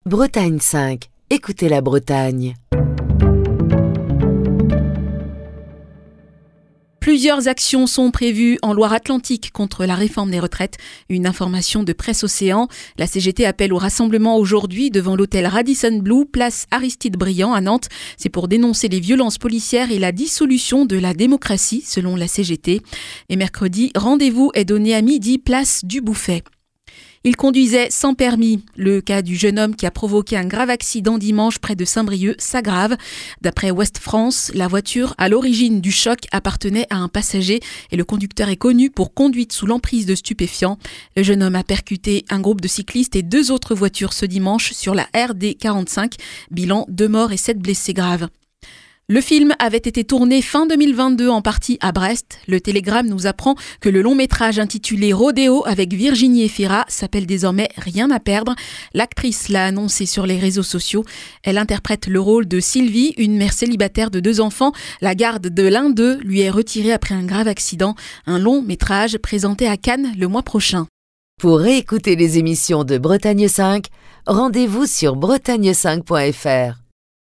Bretagne 5, écoutez la Bretagne. Plusieurs actions sont prévues en Loire-Atlantique contre la réforme des retraites. Une information de Presse Océan. La CGT appelle au rassemblement aujourd'hui devant l'hôtel Radisson Blu, place Aristide Briand à Nantes. C'est pour dénoncer les violences policières et la dissolution de la démocratie, selon la CGT. Et mercredi, rendez-vous est donné à midi, place du Bouffet. Il conduisait sans permis. Le cas du jeune homme qui a provoqué un grave accident dimanche près de Saint-Brieuc s'aggrave. D'après Ouest France, la voiture à l'origine du choc appartenait à un passager et le conducteur est connu pour conduite sous l'emprise de stupéfiants. Le jeune homme a percuté un groupe de cyclistes et 2 autres voitures ce dimanche sur la RD 45. Bilan 2 morts et 7 blessés graves. Le film avait été tourné fin 2022 en partie à Brest. Le Télégramme nous apprend que le long métrage intitulé Rodéo avec Virginie Efira s'appelle désormais Rien à perdre. L'actrice l'a annoncé sur les réseaux sociaux. Elle interprète le rôle de Sylvie, une mère célibataire de 2 enfants. La garde de l'un d'eux lui est retirée après un grave accident. Un long métrage présenté à Cannes le mois prochain. Pour réécouter les émissions de Bretagne 5, rendez-vous sur bretagne5.fr.